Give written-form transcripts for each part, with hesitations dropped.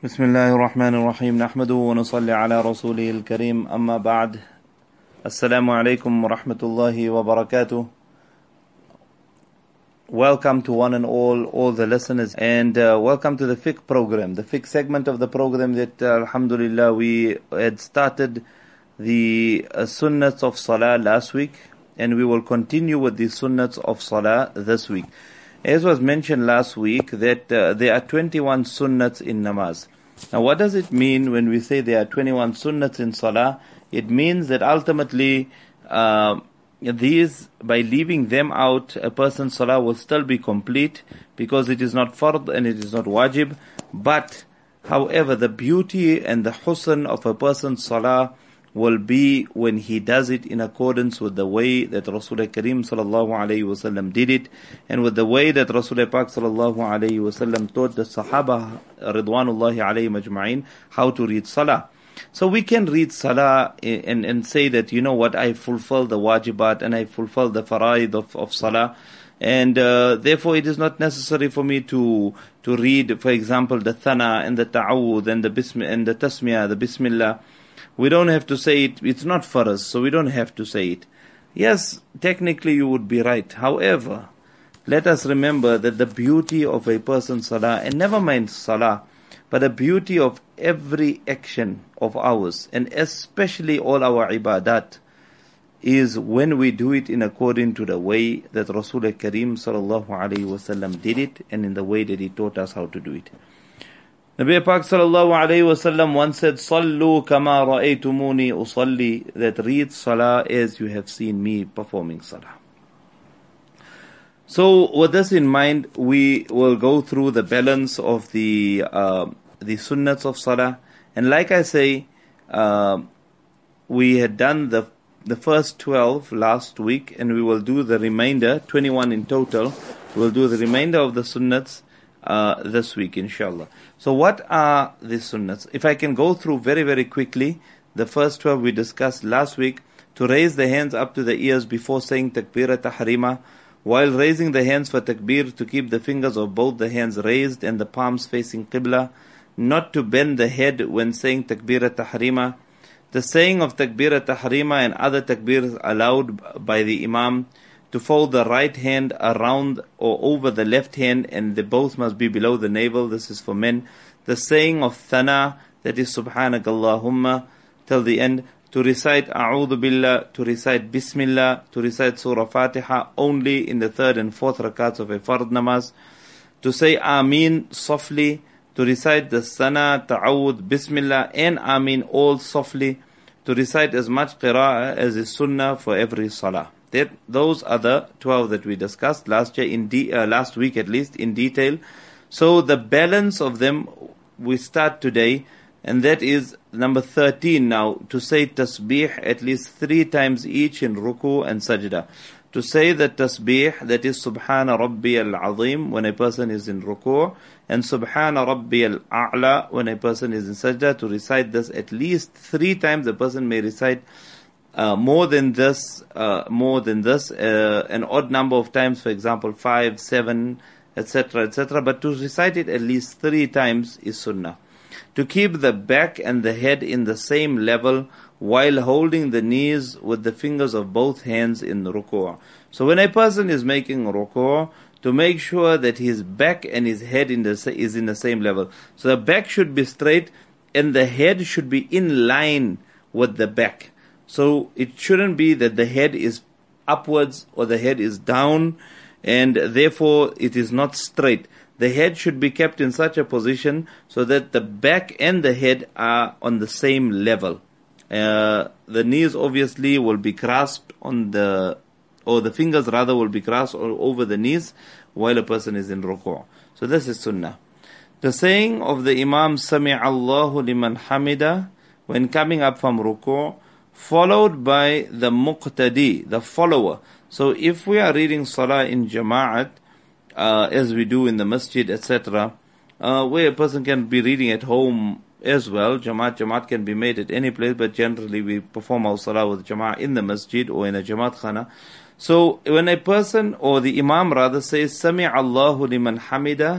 بسم الله الرحمن الرحيم نحمده ونصلي على رسوله الكريم أما بعد السلام عليكم ورحمة الله وبركاته. Welcome to one and all the listeners, and welcome to the fiqh program, the fiqh segment of the program that alhamdulillah we had started the sunnats of salah last week, and we will continue with the sunnats of salah this week. As was mentioned last week that there are 21 sunnats in namaz. Now what does it mean when we say there are 21 sunnats in salah? It means that ultimately these, by leaving them out, a person's salah will still be complete because it is not fard and it is not wajib. But however, the beauty and the husn of a person's salah will be when he does it in accordance with the way that Rasulullah Kareem sallallahu alayhi wasallam did it, and with the way that Rasulullah Pak sallallahu alayhi wasallam taught the Sahaba ridwanullahi alayhim ajma'in how to read salah. So we can read salah and say that, you know what, I fulfill the wajibat and I fulfill the faraid of salah, and therefore it is not necessary for me to read, for example, the thana and the ta'awud and the tasmiyah, the bismillah. We don't have to say it. It's not for us, so we don't have to say it. Yes, technically you would be right. However, let us remember that the beauty of a person's salah, and never mind salah, but the beauty of every action of ours, and especially all our ibadat, is when we do it in according to the way that Rasulullah Kareem sallallahu alaihi wasallam did it, and in the way that he taught us how to do it. Nabi Pak sallallahu alayhi wasallam once said, "Sallu kama ra'aytumuni usalli," that read salah as you have seen me performing salah. So with this in mind, we will go through the balance of the sunnats of salah. And like I say, we had done the first 12 last week, and we will do the remainder, 21 in total. We'll do the remainder of the sunnats this week, inshallah. So what are the sunnats? If I can go through very, very quickly, the first 12 we discussed last week: to raise the hands up to the ears before saying takbir tahrima, while raising the hands for takbir, to keep the fingers of both the hands raised and the palms facing qibla, not to bend the head when saying takbir tahrima, the saying of takbir tahrima and other takbirs allowed by the imam, to fold the right hand around or over the left hand, and they both must be below the navel. This is for men. The saying of thana, that is subhanakallahumma, till the end. To recite a'udhu billah, to recite bismillah, to recite surah fatiha only in the third and fourth rakats of a fard namaz. To say ameen softly, to recite the sana, ta'awud, bismillah and ameen all softly. To recite as much qira'ah as is sunnah for every salah. Those are the 12 that we discussed last week at least, in detail. So the balance of them we start today, and that is number 13 now, to say tasbih at least 3 times each in ruku and sajda. To say the tasbih, that is subhana rabbiyal azim when a person is in ruku, and subhana rabbiyal a'la when a person is in sajda. To recite this at least 3 times. The person may recite more than this, an odd number of times, for example 5, 7, etc., etc. But to recite it at least 3 times is sunnah. To keep the back and the head in the same level while holding the knees with the fingers of both hands in ruku'. So when a person is making ruku', to make sure that his back and his head is in the same level. So the back should be straight and the head should be in line with the back. So it shouldn't be that the head is upwards or the head is down, and therefore it is not straight. The head should be kept in such a position so that the back and the head are on the same level. The knees obviously will be grasped the fingers rather will be grasped over the knees while a person is in ruku'. So this is sunnah. The saying of the Imam, Sami'a Allahu liman hamida, when coming up from ruku', followed by the muqtadi, the follower. So if we are reading salah in jama'at, as we do in the masjid, etc., where a person can be reading at home as well, jama'at can be made at any place, but generally we perform our salah with jama'at in the masjid or in a jama'at khana. So when a person, or the imam rather, says Sami' Allahu liman hamida,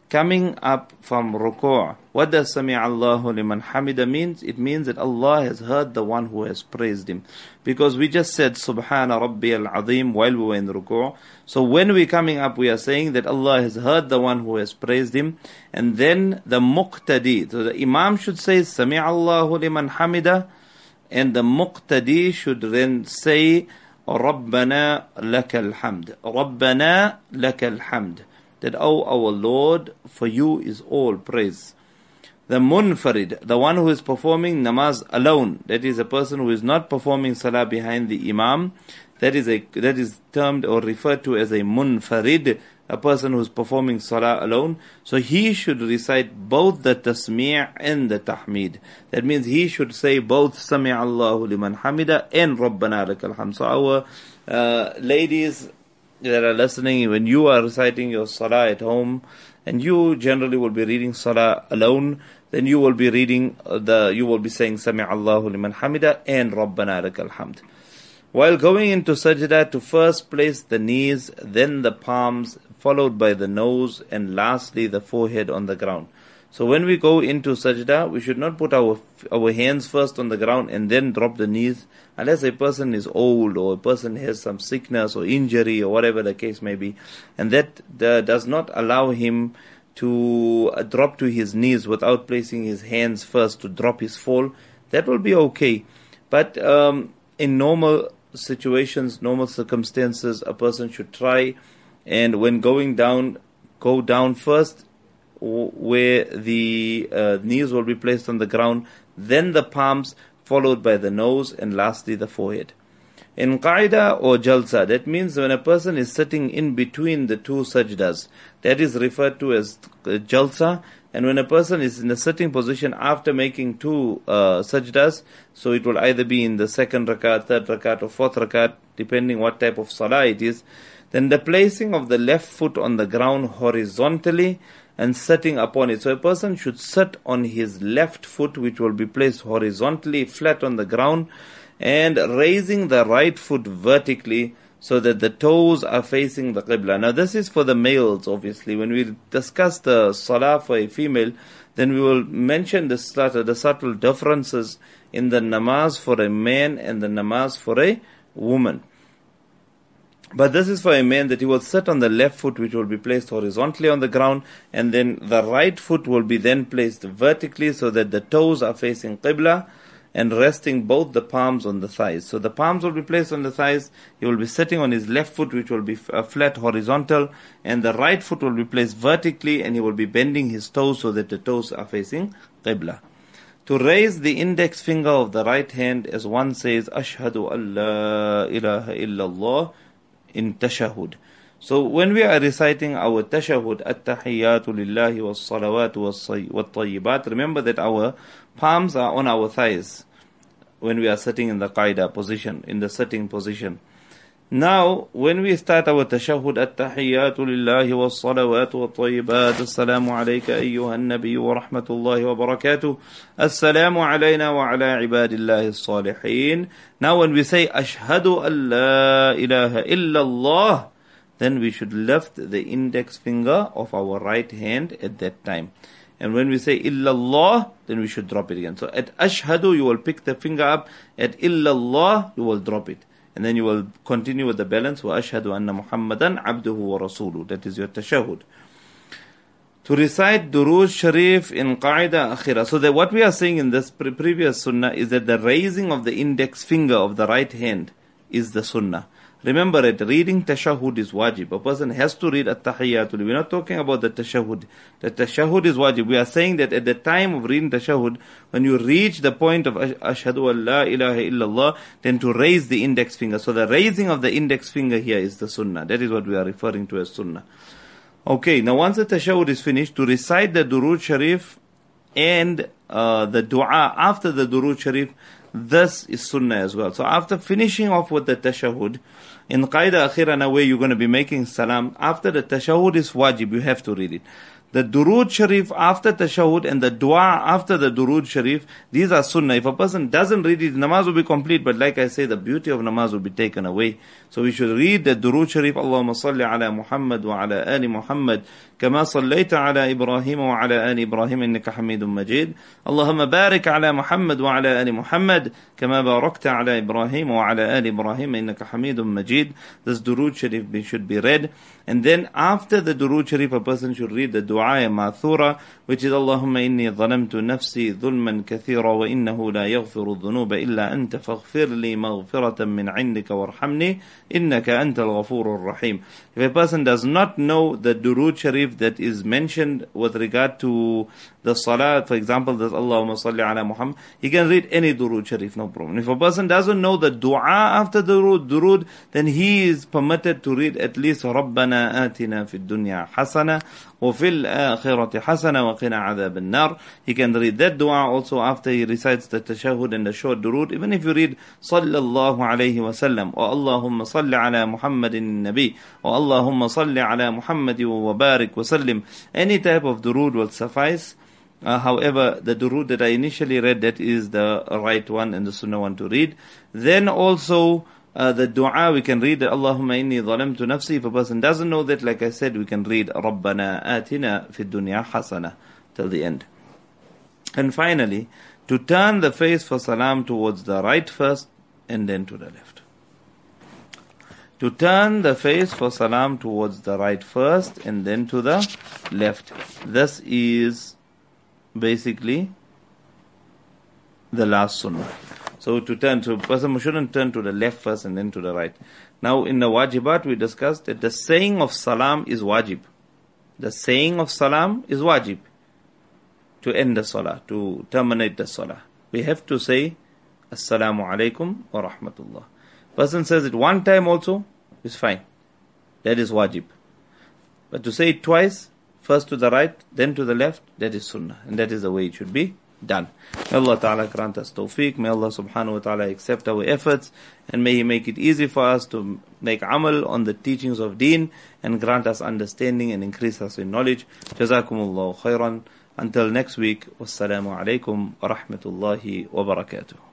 coming up from ruku'. What does Sami' Allahu liman hamida means? It means that Allah has heard the one who has praised him. Because we just said Subhana Rabbi al-Azim while we were in ruku'. So when we're coming up, we are saying that Allah has heard the one who has praised him. And then the muqtadi. So the Imam should say Sami' Allahu liman hamida. And the muqtadi should then say Rabbana lakal hamd. Rabbana lakal hamd. That, oh our Lord, for you is all praise. The munfarid, the one who is performing namaz alone, that is a person who is not performing salah behind the imam, that is termed or referred to as a munfarid, a person who is performing salah alone. So he should recite both the tasmi' and the tahmid. That means he should say both Sami' Allahu liman hamida and Rabbana lakal hamd. So our ladies that are listening, when you are reciting your salah at home, and you generally will be reading salah alone, then you will be saying Sami' Allahu liman hamida and Rabbana lakal hamd. While going into sajda, to first place the knees, then the palms, followed by the nose, and lastly the forehead on the ground. So when we go into sajda, we should not put our hands first on the ground and then drop the knees, unless a person is old or a person has some sickness or injury or whatever the case may be, and that does not allow him to drop to his knees without placing his hands first to drop his fall. That will be okay. But in normal situations, normal circumstances, a person should try, and when going down, go down first where the knees will be placed on the ground, then the palms, followed by the nose, and lastly the forehead. In qaida or jalsa, that means when a person is sitting in between the two sajdas, that is referred to as jalsa. And when a person is in the sitting position after making two sajdas, so it will either be in the second rakat, third rakat, or fourth rakat, depending what type of salah it is, then the placing of the left foot on the ground horizontally and sitting upon it. So a person should sit on his left foot, which will be placed horizontally, flat on the ground, and raising the right foot vertically so that the toes are facing the qibla. Now this is for the males, obviously. When we discuss the salah for a female, then we will mention the subtle differences in the namaz for a man and the namaz for a woman. But this is for a man, that he will sit on the left foot, which will be placed horizontally on the ground, and then the right foot will be then placed vertically so that the toes are facing qibla, and resting both the palms on the thighs. So the palms will be placed on the thighs, he will be sitting on his left foot, which will be flat horizontal, and the right foot will be placed vertically, and he will be bending his toes so that the toes are facing qibla. To raise the index finger of the right hand as one says, Ashhadu an la ilaha illallah, in tashahud. So when we are reciting our tashahud, at-tahiyyatu lillahi was-salawatu wat-tayyibat, remember that our palms are on our thighs when we are sitting in the qaida position, in the sitting position. Now, when we start our tashahud, at-tahiyyatu lillahi was-salawatu wat-tayyibat, assalamu alayka ayyuhan nabiyyu wa rahmatullahi wa barakatuh, assalamu alayna wa ala ibadillahi as-salihin. Now when we say, ashhadu an la ilaha illallah, then we should lift the index finger of our right hand at that time. And when we say illallah, then we should drop it again. So at ashhadu, you will pick the finger up. At illallah, you will drop it. And then you will continue with the balance. Wa ashhadu anna Muhammadan abduhu wa rasuluh. That is your tashahud. To recite Durood Sharif in Qaida Akhira. So that what we are saying in this previous sunnah is that the raising of the index finger of the right hand is the sunnah. Remember that reading tashahud is wajib. A person has to read at-tahiyyatu. We're not talking about the tashahud. The tashahud is wajib. We are saying that at the time of reading tashahud, when you reach the point of ashhadu an la ilaha illallah, then to raise the index finger. So the raising of the index finger here is the sunnah. That is what we are referring to as sunnah. Okay, now once the tashahud is finished, to recite the Durood Sharif and the dua after the Durood Sharif, this is sunnah as well. So after finishing off with the tashahud, in Qaida Akhira, now where you're going to be making salam, after the tashahud is wajib, you have to read it. The Durood Sharif after Tashahud and the Dua after the Durood Sharif, these are Sunnah. If a person doesn't read it, namaz will be complete, but like I say, the beauty of namaz will be taken away. So we should read the Durood Sharif, Allahumma salli ala Muhammad wa ala ali Muhammad, كما صليت على إبراهيم وعلى آل إبراهيم إنك حميد مجيد اللهم بارك على محمد وعلى آل محمد كما باركت على إبراهيم وعلى آل إبراهيم إنك حميد مجيد. This Durood Sharif should be read, and then after the Durood Sharif a person should read the Dua Ma'thura, which is اللهم إني ظلمت نفسي ظلما كثيرا وإنه لا يغفر الذنوب إلا أنت فاغفر لي مغفرة من عندك وارحمني إنك أنت الغفور الرحيم. If a person does not know the Durood Sharif that is mentioned with regard to the Salah, for example, there's Allahumma salli ala Muhammad, he can read any Durood Sharif, no problem. If a person doesn't know the Dua after the Durood, then he is permitted to read at least ربنا آتنا في الدنيا حسنة وفي الآخرة حسنة وقنا عذاب النار. He can read that dua also after he recites the tashahud and the short durood. Even if you read sallallahu alayhi wa sallam or Allahumma salli ala Muhammadin nabi or Allahumma salli ala Muhammad wa barik wa sallim, any type of durood will suffice. However, the durood that I initially read, that is the right one and the sunnah one to read. Then also the dua we can read Allahumma inni zalamtu nafsi. If a person doesn't know that, like I said, we can read Rabbana atina fid dunya hasana till the end. And finally, to turn the face for salam towards the right first and then to the left. To turn the face for salam towards the right first and then to the left. This is basically the last sunnah. So to turn to, a person shouldn't turn to the left first and then to the right. Now in the wajibat we discussed that the saying of salam is wajib. The saying of salam is wajib. To end the salah, to terminate the salah, we have to say Assalamu alaikum wa rahmatullah. Person says it one time also is fine. That is wajib. But to say it twice, first to the right, then to the left, that is sunnah. And that is the way it should be done. May Allah Ta'ala grant us tawfiq. May Allah Subhanahu wa Ta'ala accept our efforts, and may He make it easy for us to make amal on the teachings of deen, and grant us understanding and increase us in knowledge. Jazakumullahu khairan. Until next week, wassalamu alaikum wa rahmatullahi wa barakatuh.